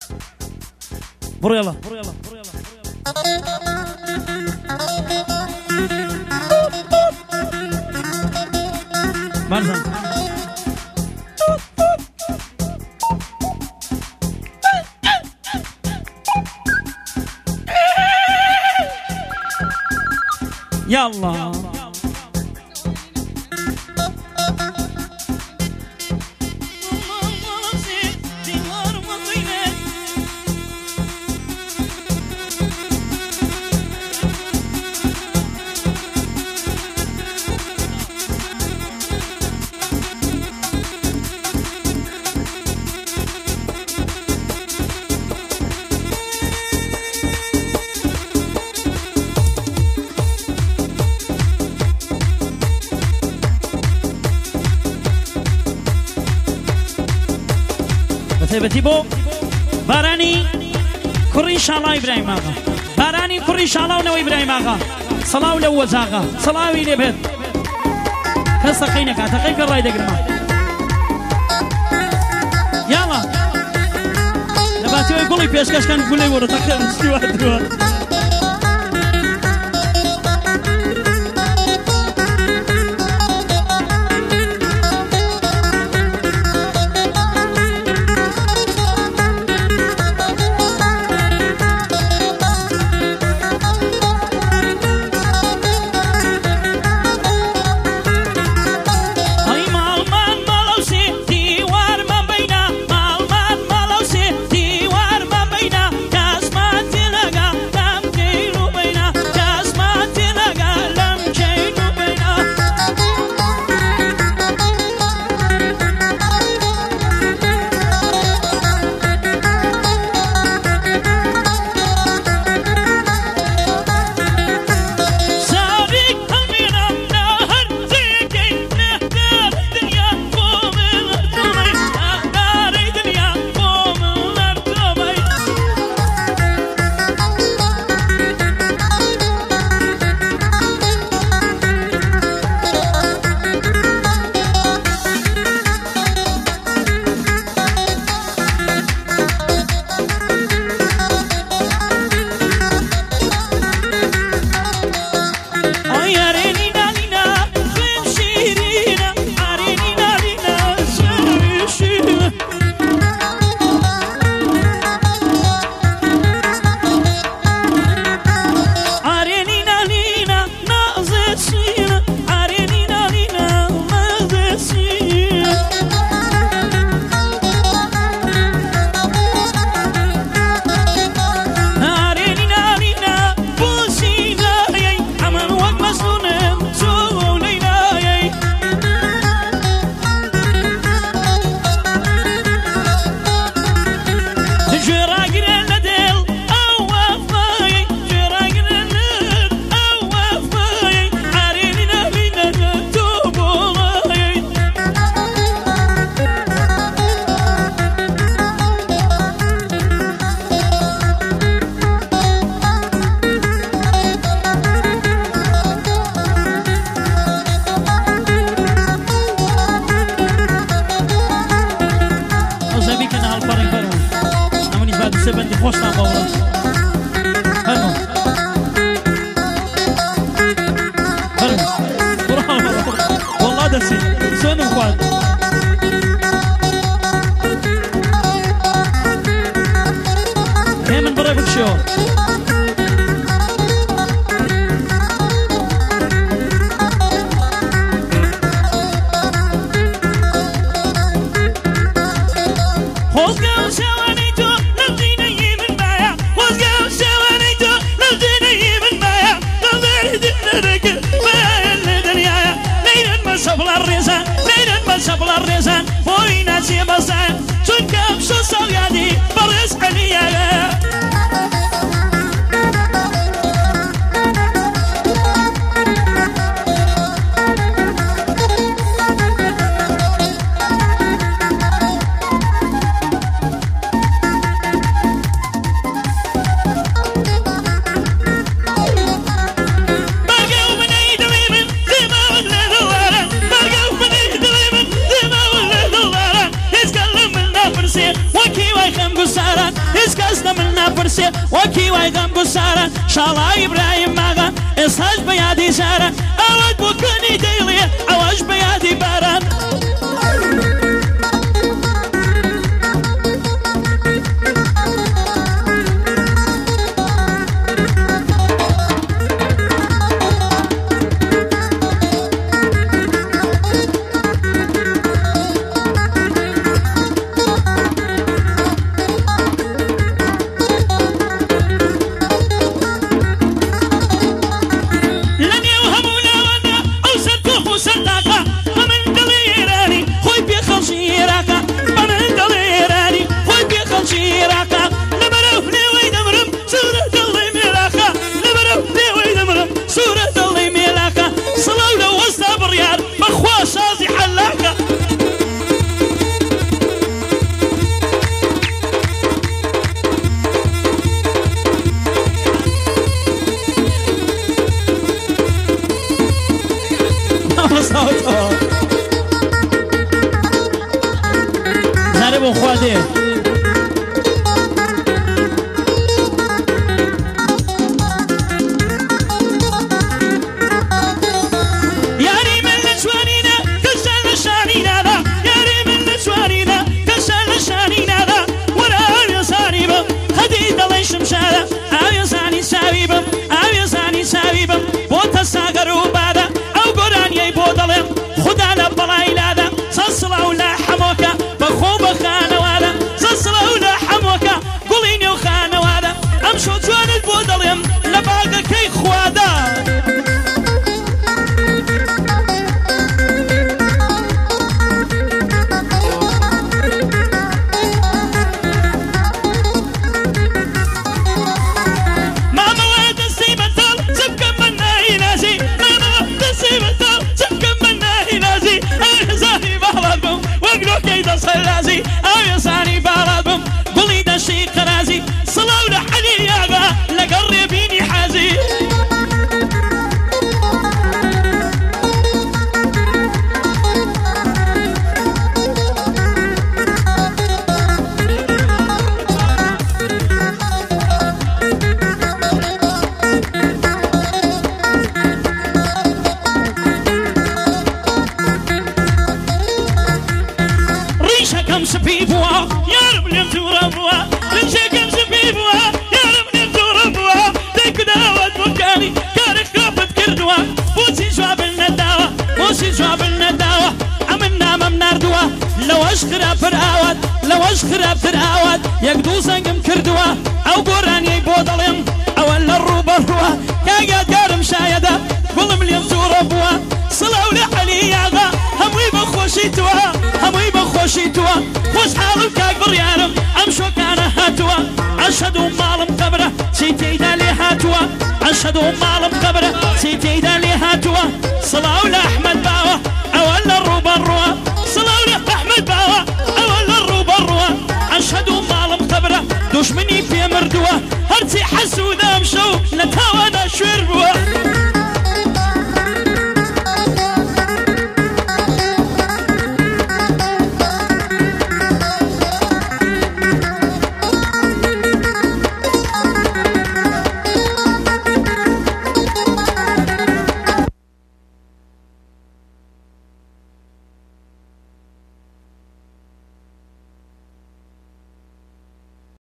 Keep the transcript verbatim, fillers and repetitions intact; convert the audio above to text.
برو يلا مرزان يلا بتي بو باراني كوري ان شاء الله ابراهيم اغا باراني كوري ان شاء الله ونو ابراهيم اغا صلاه ولو وزاغا صلاه ويلي بيت كسقينك تقيك الراي دقرما يلا نباتي يقول لي بيشكش كان يقول لي ورا تخيل استوى دروا برسي وكي ويغم قصارة شالا إبراهيم ماغا إسهاج بيادي زارة أود بكني ديلي أواج بيادي باران زارب خواده ياري من لجوانينا كسل شانينا لا ياري من لجوانينا كسل شانينا لا ولا يصاريبا هدي دلي شمشارة أو يزاني سابيبا أو يزاني سابيبا بوتا ساقروا بعدا أو قران يبودلهم خدا لبلاي لادا صصلا ولا حموكا بخوب خانوالا صصلا ولا حموكا قوليني وخانوالا أمشو جوان البودلهم لباقا كي خوادا صلازي أو يصاني بارابم قولي دا شي قرازي صلاو لحني يابا لقربيني حازي كم سبيبوا يا رب لم تربوا ريشة كم سبيبوا يا رب لم تربوا ديك داوت مكاني كارك كافت كردوا بوسي جواب النداوة بوسي جواب النداوة عملنا ممنار دوا لو أشخرا فرعوات لو أشخرا فرعوات يقدو سنقم كردوا أو قراني بودلهم أو ألا الروبا روا كاقا دارم شايدا قول مليم تربوا صلاو لحلي ياغا هموي بخوشي توا هموي بخوشي توا خوش حالو كاك بريانم امشو كان هاتوا اشهدو مالم قبره سيتي دالي هاتوا اشهدو مالم قبره سيتي دالي هاتوا صلاو لأحمد باوة اولا الروبا الروا صلاو لأحمد باوة اولا الروبا الروا اشهدو مالم قبره دوش مني في مردوا هرتي حسو ذا مشو نتاوانا شربوا